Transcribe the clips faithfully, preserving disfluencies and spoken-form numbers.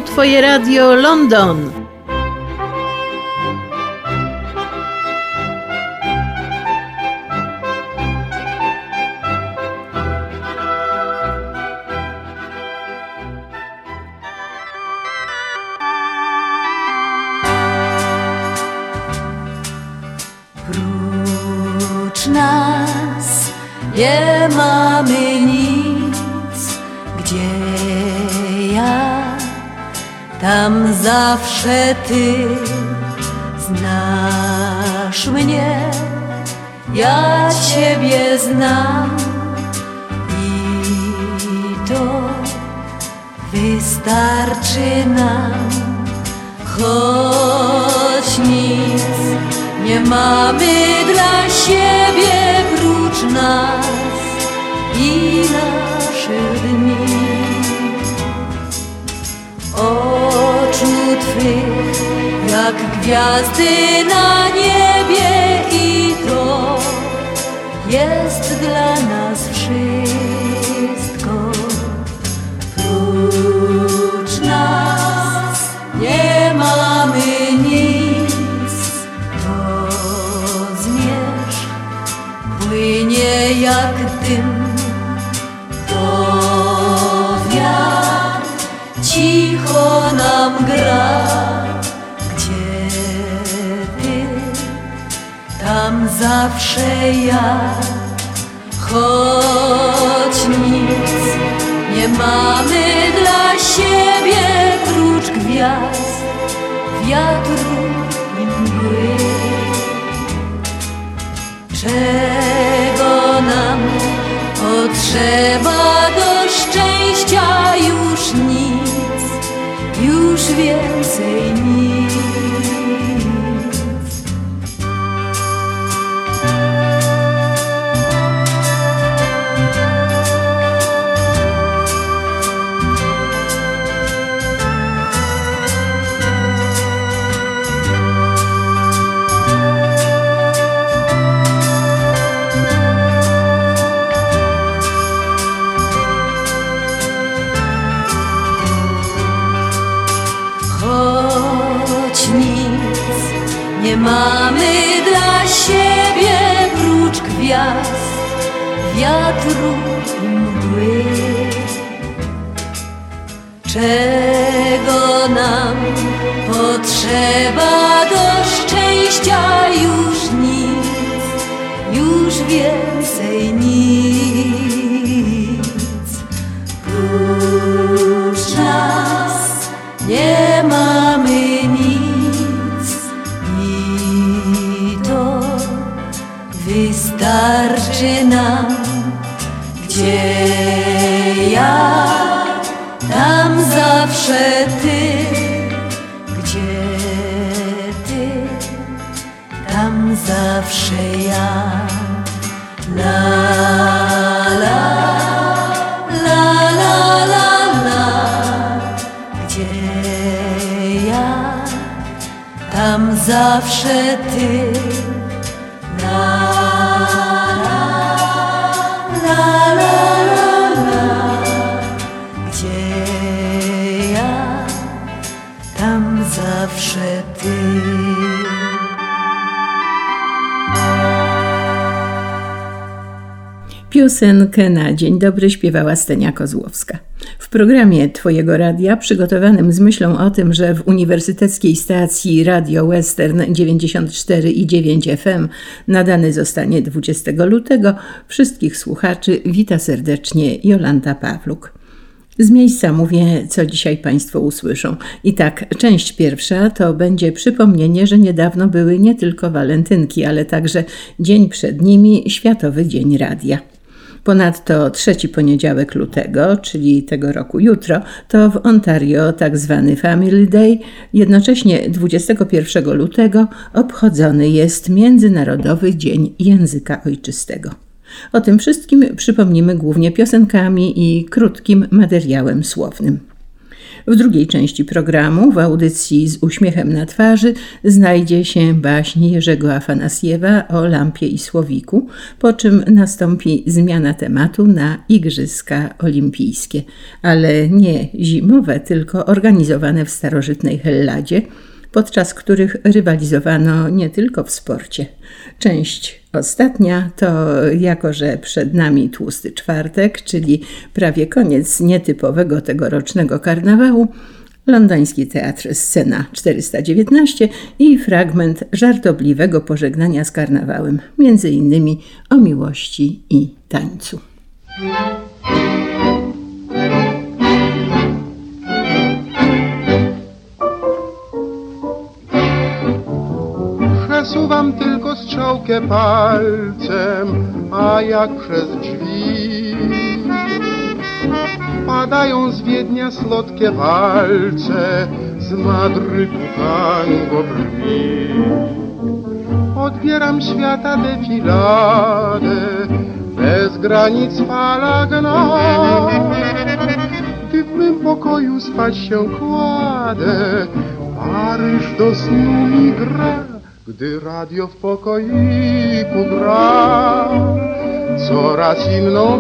Twoje radio London. Prócz nas nie mamy nic, gdzie ja, tam zawsze Ty. Znasz mnie, ja Ciebie znam i to wystarczy nam. Choć nic nie mamy dla siebie prócz nas i naszych dni. Oczu Twych jak gwiazdy na niebie i to jest dla nas wszystko. Prócz nas nie mamy nic, to zmierzch płynie jak dym, to wiatr cicho nam gra. Gdzie Ty, tam zawsze ja. Choć nic nie mamy dla siebie prócz gwiazd, wiatru i mgły. Czego nam potrzeba do szczęścia? Już nic, już więcej nic. Nie mamy dla siebie prócz gwiazd, wiatru i mgły. Czego nam potrzeba do szczęścia? Już nic, już więcej nic. Prócz nas nie mamy nic. Wystarczy nam. Gdzie ja, tam zawsze Ty. Gdzie Ty, tam zawsze ja. La, la, la, la, la, la. Gdzie ja, tam zawsze Ty. La, la, la, la, la. Gdzie ja, tam zawsze Ty. Piosenkę na dzień dobry śpiewała Stenia Kozłowska. W programie Twojego radia, przygotowanym z myślą o tym, że w uniwersyteckiej stacji Radio Western dziewięćdziesiąt cztery i dziewięć F M nadany zostanie dwudziestego lutego, wszystkich słuchaczy wita serdecznie Jolanta Pawluk. Z miejsca mówię, co dzisiaj Państwo usłyszą. I tak, część pierwsza to będzie przypomnienie, że niedawno były nie tylko walentynki, ale także dzień przed nimi Światowy Dzień Radia. Ponadto trzeci poniedziałek lutego, czyli tego roku jutro, to w Ontario tak zwany Family Day. Jednocześnie dwudziestego pierwszego lutego obchodzony jest Międzynarodowy Dzień Języka Ojczystego. O tym wszystkim przypomnimy głównie piosenkami i krótkim materiałem słownym. W drugiej części programu, w audycji Z uśmiechem na twarzy, znajdzie się baśń Jerzego Afanasjewa o lampie i słowiku, po czym nastąpi zmiana tematu na Igrzyska Olimpijskie, ale nie zimowe, tylko organizowane w starożytnej Helladzie, podczas których rywalizowano nie tylko w sporcie. Część ostatnia to, jako że przed nami tłusty czwartek, czyli prawie koniec nietypowego tegorocznego karnawału, Londyński Teatr Scena czterysta dziewiętnaście i fragment żartobliwego pożegnania z karnawałem, między innymi o miłości i tańcu. Przesuwam tylko strzałkę palcem, a jak przez drzwi padają z Wiednia słodkie walce, z Madrytu tango brzmi. Odbieram świata defiladę, bez granic fala gna. Gdy w mym pokoju spać się kładę, Paryż do snu mi gra. Gdy radio w pokoiku gra coraz inną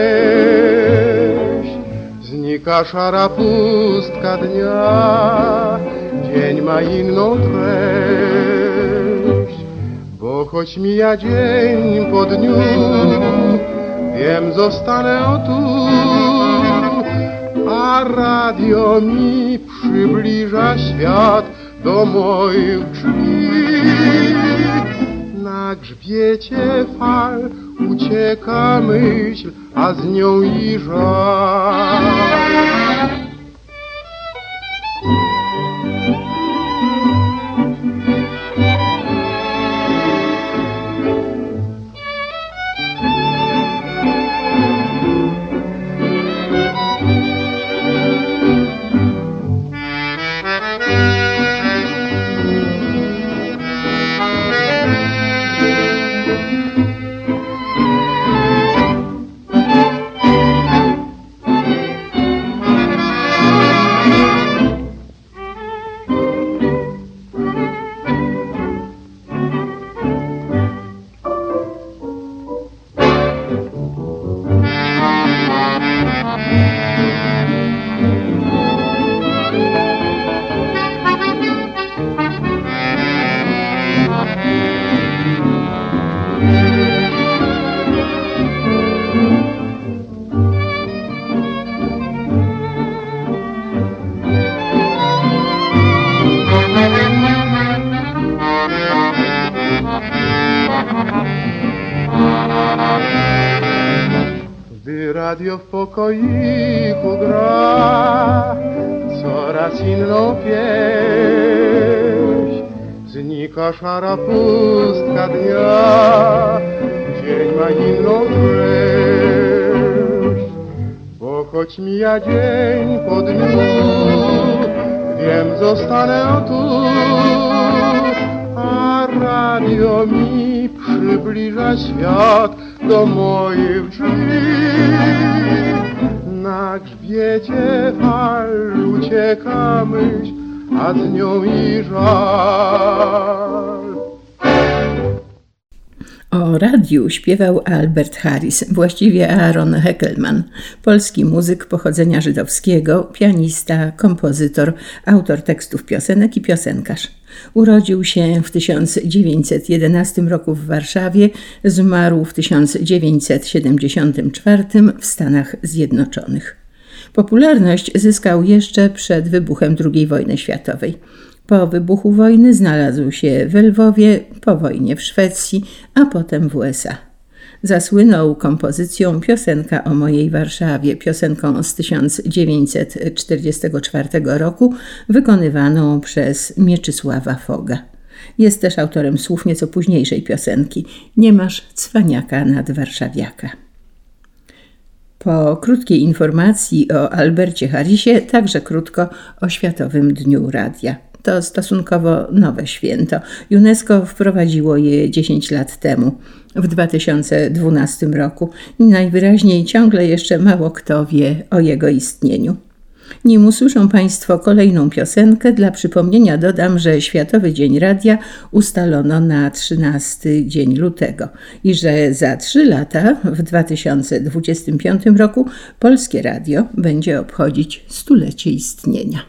pieśń, znika szara pustka dnia, dzień ma inną treść. Bo choć mija dzień po dniu, wiem, zostanę tu, a radio mi przybliża świat do moich drzwi. Na grzbiecie fal ucieka myśl, a z nią i żal. Gdy radio w pokoiku gra coraz inną pieśń, znika szara pustka dnia, dzień ma inną treść. Bo choć mija dzień po dniu, wiem, zostanę tu, a radio mi przybliża świat do moich drzwi. Na grzbiecie fal ucieka myśl, a z nią i żal. O radiu śpiewał Albert Harris, właściwie Aaron Heckelman, polski muzyk pochodzenia żydowskiego, pianista, kompozytor, autor tekstów piosenek i piosenkarz. Urodził się w tysiąc dziewięćset jedenastym roku w Warszawie, zmarł w tysiąc dziewięćset siedemdziesiątym czwartym w Stanach Zjednoczonych. Popularność zyskał jeszcze przed wybuchem drugiej wojny światowej. Po wybuchu wojny znalazł się w Lwowie, po wojnie w Szwecji, a potem w U S A. Zasłynął kompozycją Piosenka o mojej Warszawie, piosenką z tysiąc dziewięćset czterdziestego czwartego roku, wykonywaną przez Mieczysława Foga. Jest też autorem słów nieco późniejszej piosenki Nie masz cwaniaka nad warszawiaka. Po krótkiej informacji o Albercie Harrisie, także krótko o Światowym Dniu Radia. To stosunkowo nowe święto. UNESCO wprowadziło je dziesięć lat temu, w dwa tysiące dwunastym roku i najwyraźniej ciągle jeszcze mało kto wie o jego istnieniu. Nim usłyszą Państwo kolejną piosenkę, dla przypomnienia dodam, że Światowy Dzień Radia ustalono na trzynasty dzień lutego i że za trzy lata, w dwa tysiące dwudziestym piątym roku, Polskie Radio będzie obchodzić stulecie istnienia.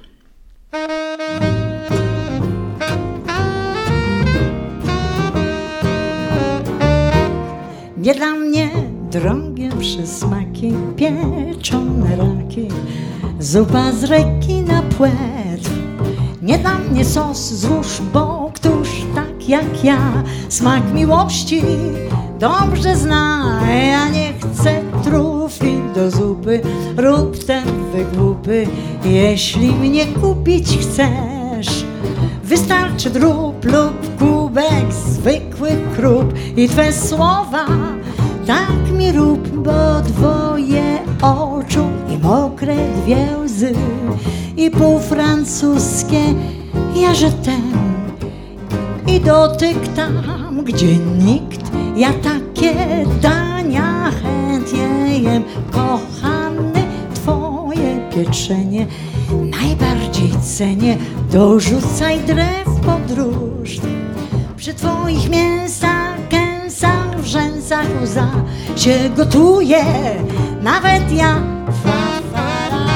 Nie dla mnie drogie przysmaki, pieczone raki, zupa z reki na płetw. Nie dla mnie sos złóż, bo któż tak jak ja smak miłości dobrze zna. Ja nie chcę trufli do zupy, rób te wygłupy, jeśli mnie kupić chcesz. Wystarczy drób lub kubek zwykłych krup i twe słowa tak mi rób, bo dwoje oczu i mokre dwie łzy i pół francuskie ja że ten i dotyk tam, gdzie nikt, ja takie dania chętnie jem. Kochany, twoje pieczenie najbardziej cenię, dorzucaj drew podróż. Przy twoich mięsach, kęsach, wrzęsach łza się gotuje, nawet ja. Fa, fa, ra,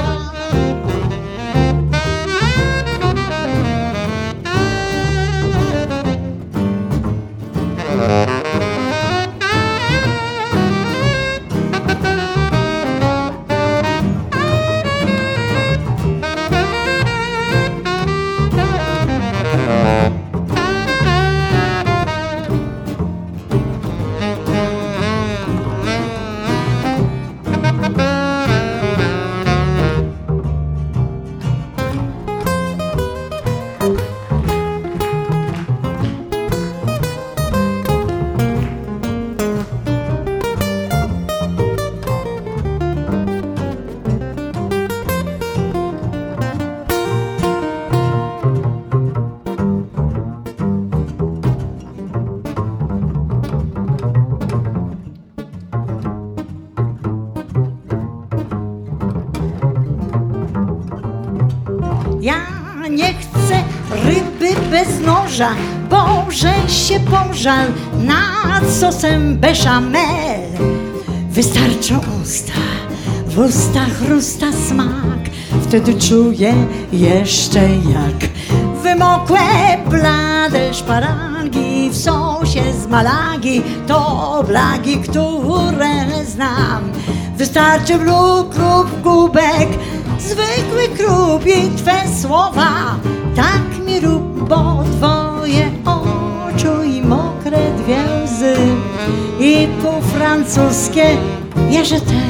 Ja nie chcę ryby bez noża, Boże się pożal nad sosem bechamel. Wystarczą usta, w ustach chrusta smak, wtedy czuję jeszcze jak wymokłe, blade szparangi w sosie z Malagi. To blagi, które znam. Wystarczy bluk lub kubek zwykły krup i twe słowa tak mi rób, bo twoje oczu i mokre dwie łzy i pół francuskie jeże te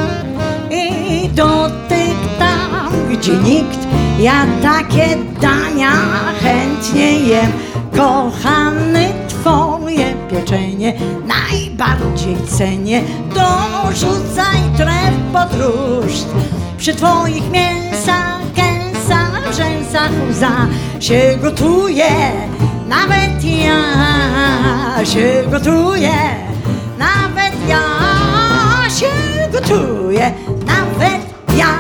i dotyk tam, gdzie nikt, ja takie dania chętnie jem. Kochany, twoje pieczenie najbardziej cenię, dorzucaj trew podróż. Przy twoich mięsach, kęsach, rzęsach łza się gotuje, nawet ja się gotuję, nawet ja się gotuję, nawet ja.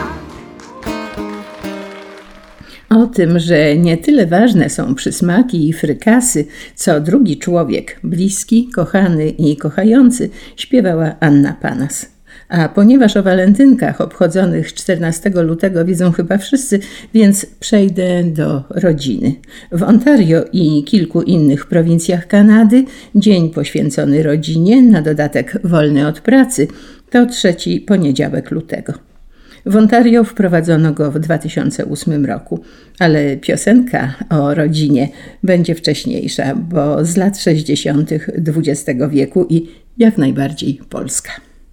O tym, że nie tyle ważne są przysmaki i frykasy, co drugi człowiek, bliski, kochany i kochający, śpiewała Anna Panas. A ponieważ o walentynkach obchodzonych czternastego lutego wiedzą chyba wszyscy, więc przejdę do rodziny. W Ontario i kilku innych prowincjach Kanady dzień poświęcony rodzinie, na dodatek wolny od pracy, to trzeci poniedziałek lutego. W Ontario wprowadzono go w dwa tysiące ósmym roku, ale piosenka o rodzinie będzie wcześniejsza, bo z lat sześćdziesiątych dwudziestego wieku i jak najbardziej polska.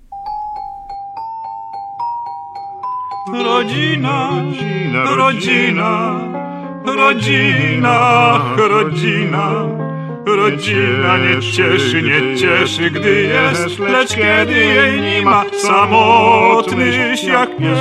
Rodzina, rodzina, rodzina, rodzina, rodzina nie cieszy, nie cieszy, gdy jest, lecz kiedy jej nie ma, samotnyś jak pies.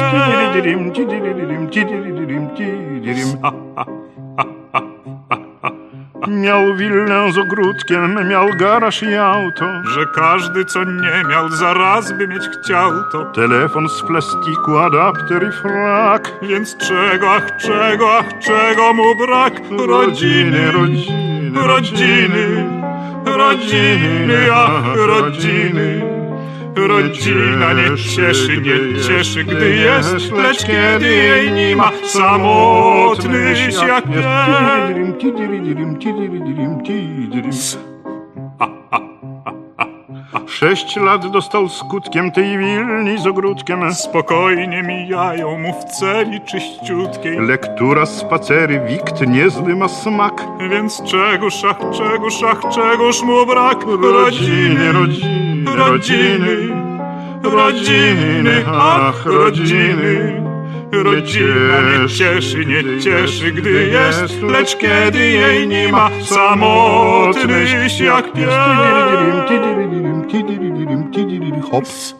Miał willę z ogródkiem, miał garaż i auto, że każdy, co nie miał, zaraz by mieć chciał to. Telefon z plastiku, adapter i frak, więc czego, ach czego, ach czego mu brak? Rodziny, rodziny, rodziny, rodziny, ach rodziny. Rodzina nie cieszy, nie cieszy, gdy jest, lecz kiedy jej nie ma, samotny jak pies. Sześć lat dostał skutkiem tej willi z ogródkiem. Spokojnie mijają mu w celi czyściutkiej. Lektura, spacery, wikt niezły ma smak. Więc czegoż, ach czegoż, ach czegoż mu brak? Rodziny, rodziny, rodziny, rodziny, ach rodziny. Rodzina nie cieszy, nie cieszy, gdy jest, lecz kiedy jej nie ma, samotny jak pies. Hops.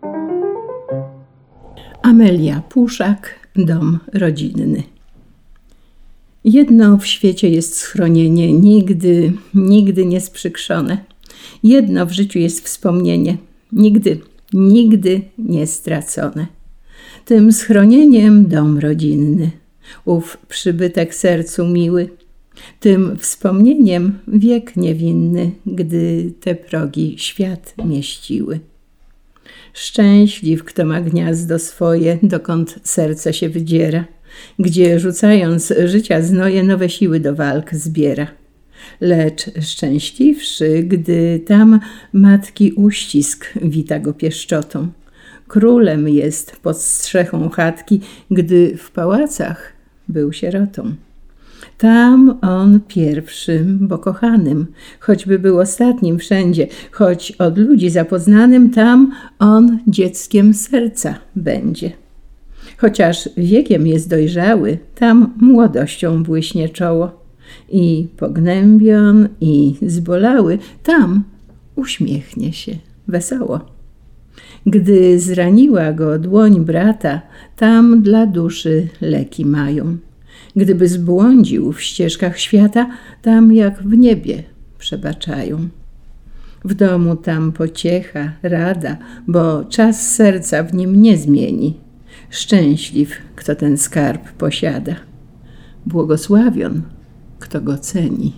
Amelia Puszak, Dom rodzinny. Jedno w świecie jest schronienie, nigdy, nigdy nie sprzykrzone. Jedno w życiu jest wspomnienie, nigdy, nigdy nie stracone. Tym schronieniem dom rodzinny, ów przybytek sercu miły. Tym wspomnieniem wiek niewinny, gdy te progi świat mieściły. Szczęśliw, kto ma gniazdo swoje, dokąd serce się wydziera, gdzie rzucając życia znoje, nowe siły do walk zbiera. Lecz szczęśliwszy, gdy tam matki uścisk wita go pieszczotą. Królem jest pod strzechą chatki, gdy w pałacach był sierotą. Tam on pierwszym, bo kochanym, choćby był ostatnim wszędzie, choć od ludzi zapoznanym, tam on dzieckiem serca będzie. Chociaż wiekiem jest dojrzały, tam młodością błyśnie czoło. I pognębion, i zbolały, tam uśmiechnie się wesoło. Gdy zraniła go dłoń brata, tam dla duszy leki mają. Gdyby zbłądził w ścieżkach świata, tam jak w niebie przebaczają. W domu tam pociecha, rada, bo czas serca w nim nie zmieni. Szczęśliw, kto ten skarb posiada. Błogosławion, kto go ceni.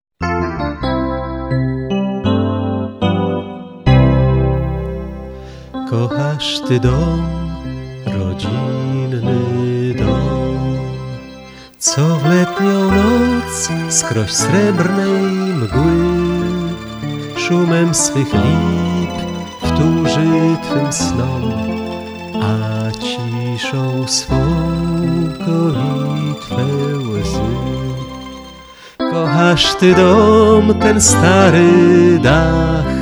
Kochasz ty dom, rodzinny dom, co w letnią noc skroś srebrnej mgły szumem swych lip wtórzy twym snom, a ciszą swą koi twe łzy. Kochasz ty dom, ten stary dach,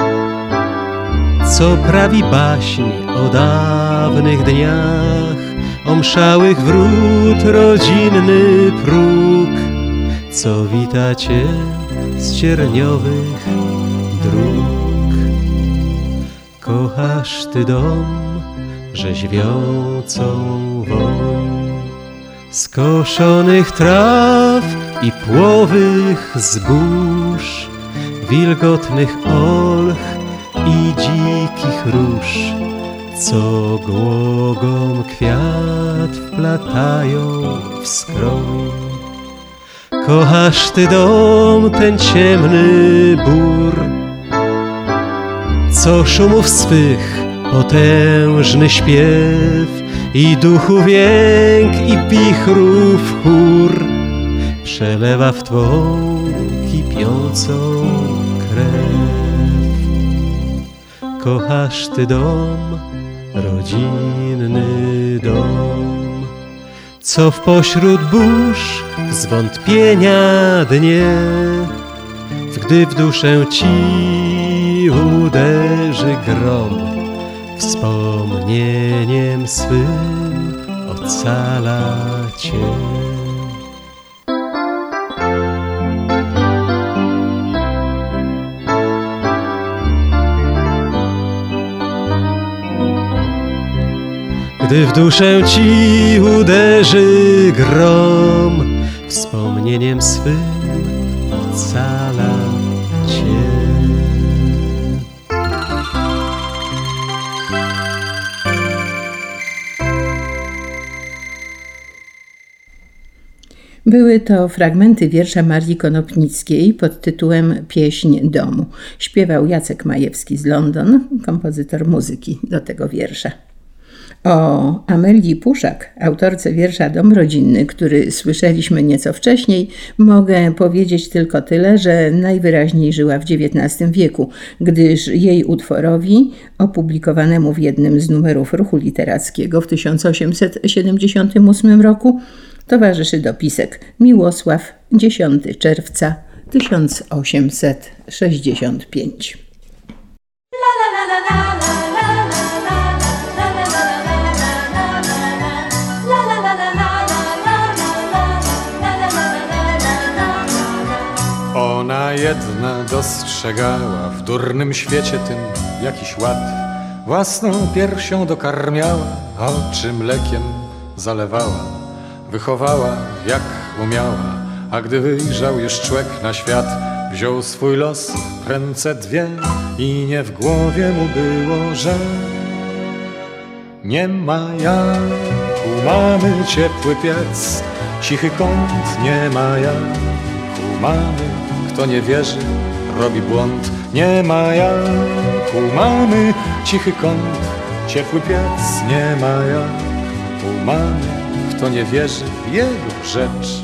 co prawi baśń o dawnych dniach, o mszałych wrót rodzinny próg, co wita cię z cierniowych dróg. Kochasz ty dom, rzeźwiącą woń skoszonych traw i płowych zbóż, wilgotnych olch i dzikich róż, co głogom kwiat wplatają w skroń. Kochasz ty dom, ten ciemny bór, co szumów swych potężny śpiew i duchów jęk i wichrów chór przelewa w twą kipiącą krew. Kochasz ty dom, rodzinny dom, co w pośród burz zwątpienia dnie, gdy w duszę ci uderzy grom, wspomnieniem swym ocala cię. Gdy w duszę ci uderzy grom, wspomnieniem swym ocala cię. Były to fragmenty wiersza Marii Konopnickiej pod tytułem Pieśń domu. Śpiewał Jacek Majewski z London, kompozytor muzyki do tego wiersza. O Amelii Puszak, autorce wiersza Dom rodzinny, który słyszeliśmy nieco wcześniej, mogę powiedzieć tylko tyle, że najwyraźniej żyła w dziewiętnastym wieku, gdyż jej utworowi, opublikowanemu w jednym z numerów Ruchu Literackiego w tysiąc osiemset siedemdziesiątym ósmym roku, towarzyszy dopisek Miłosław, dziesiątego czerwca tysiąc osiemset sześćdziesiątego piątego. Ona jedna dostrzegała w durnym świecie tym jakiś ład. Własną piersią dokarmiała, oczy mlekiem zalewała. Wychowała jak umiała, a gdy wyjrzał już człek na świat, wziął swój los w ręce dwie i nie w głowie mu było, że nie ma jak u mamy ciepły piec, cichy kąt, nie ma jak u mamy. Kto nie wierzy, robi błąd. Nie ma jak u mamy cichy kąt, ciepły piec, nie ma jak u mamy. Kto nie wierzy, jego rzecz.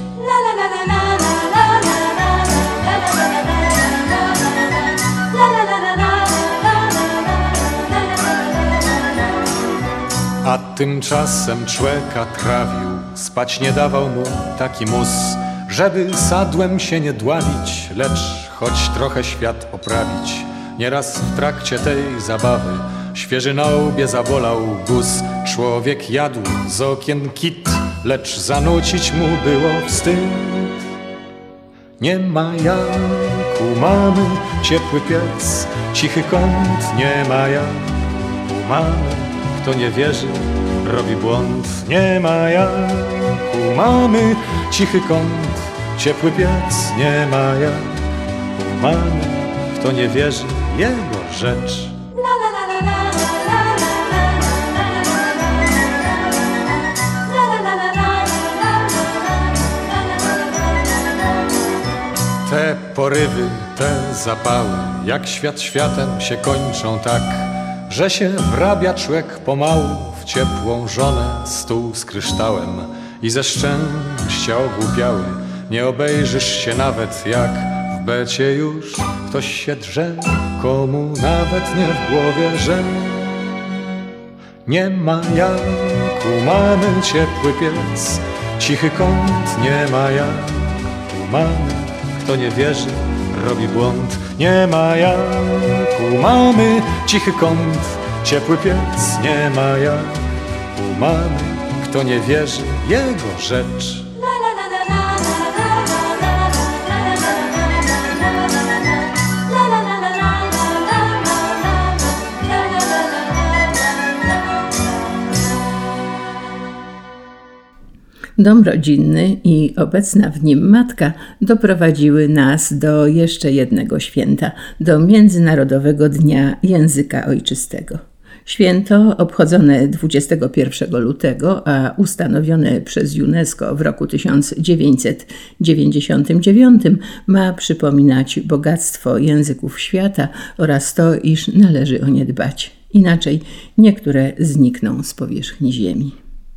A tymczasem człeka trawił, spać nie dawał mu taki mus, żeby sadłem się nie dławić, lecz choć trochę świat oprawić. Nieraz w trakcie tej zabawy świeży na łbie zabolał guz. Człowiek jadł z okien kit, lecz zanucić mu było wstyd. Nie ma jak u mamy ciepły piec, cichy kąt, nie ma jak u mamy. Kto nie wierzy, robi błąd. Nie ma jak u mamy cichy kąt, ciepły piec, nie ma jak u mamy. Kto nie wierzy, jego rzecz. Te porywy, te zapały, jak świat światem się kończą tak, że się wrabia człowiek pomału w ciepłą żonę, stół z kryształem i ze szczęścia ogłupiały. Nie obejrzysz się nawet, jak w becie już ktoś się drze, komu nawet nie w głowie, że nie ma jak u mamy ciepły piec, cichy kąt, nie ma jak u mamy. Kto nie wierzy, robi błąd. Nie ma jak u mamy cichy kąt, ciepły piec, nie ma jak u mamy. Kto nie wierzy, jego rzecz. Dom rodzinny i obecna w nim matka doprowadziły nas do jeszcze jednego święta, do Międzynarodowego Dnia Języka Ojczystego. Święto obchodzone dwudziestego pierwszego lutego, a ustanowione przez UNESCO w roku tysiąc dziewięćset dziewięćdziesiątym dziewiątym ma przypominać bogactwo języków świata oraz to, iż należy o nie dbać. Inaczej niektóre znikną z powierzchni ziemi.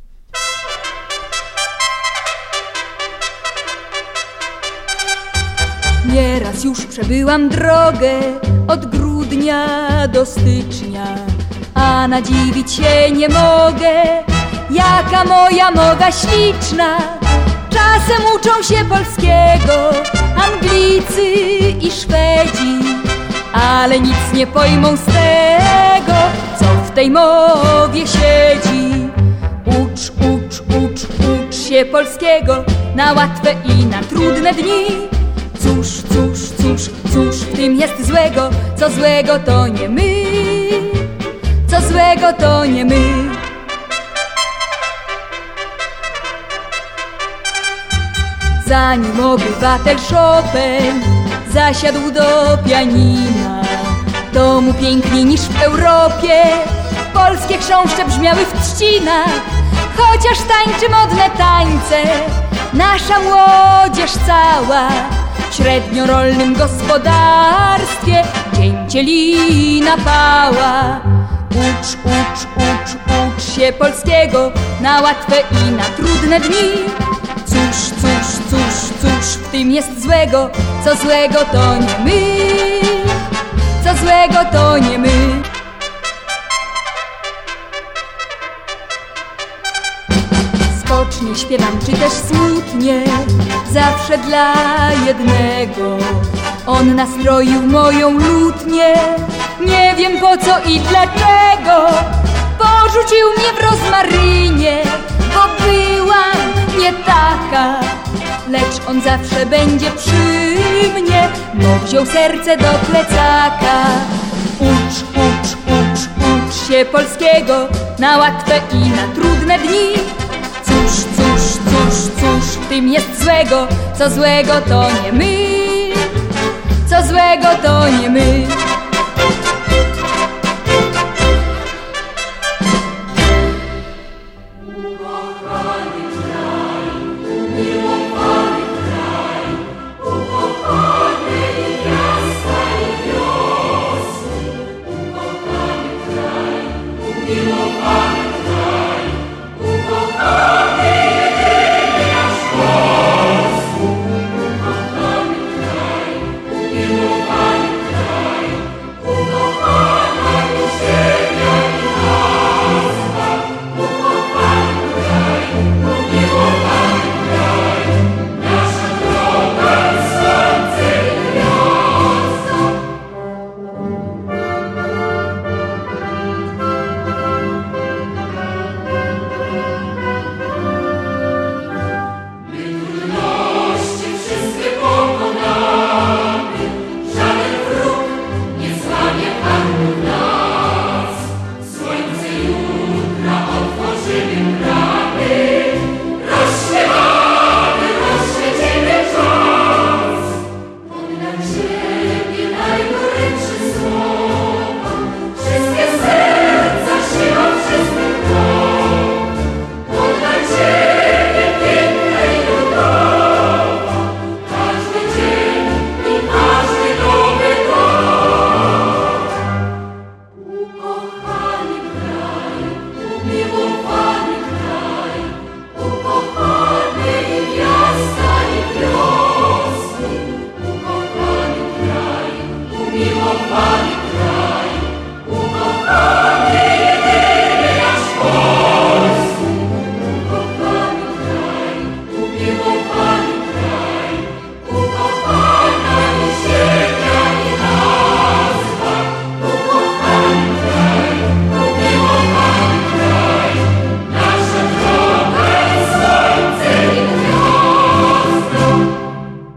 Nieraz już przebyłam drogę od grudnia do stycznia, a nadziwić się nie mogę, jaka moja moda śliczna. Czasem uczą się polskiego Anglicy i Szwedzi, ale nic nie pojmą z tego, co w tej mowie siedzi. Ucz, ucz, ucz, ucz się polskiego na łatwe i na trudne dni. Cóż, cóż, cóż, cóż w tym jest złego? Co złego to nie my, co złego to nie my. Zanim obywatel Chopin zasiadł do pianina. To mu piękniej niż w Europie polskie chrząszcze brzmiały w trzcinach. Chociaż tańczy modne tańce nasza młodzież cała, w średniorolnym gospodarstwie dzięcielina pała. Ucz, ucz, ucz, ucz się polskiego na łatwe i na trudne dni. Cóż, cóż, cóż, cóż w tym jest złego? Co złego to nie my, co złego to nie my. Spocznie śpiewam, czy też smutnie, zawsze dla jednego. On nastroił moją lutnię, nie wiem po co i dlaczego. Porzucił mnie w rozmarynie, bo byłam nie taka. Lecz on zawsze będzie przy mnie, bo wziął serce do plecaka. Ucz, ucz, ucz, ucz się polskiego na łatwe i na trudne dni. Cóż, cóż, cóż, cóż w tym jest złego? Co złego to nie my, co złego to nie my.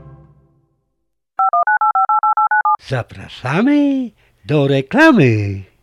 Zapraszamy do reklamy.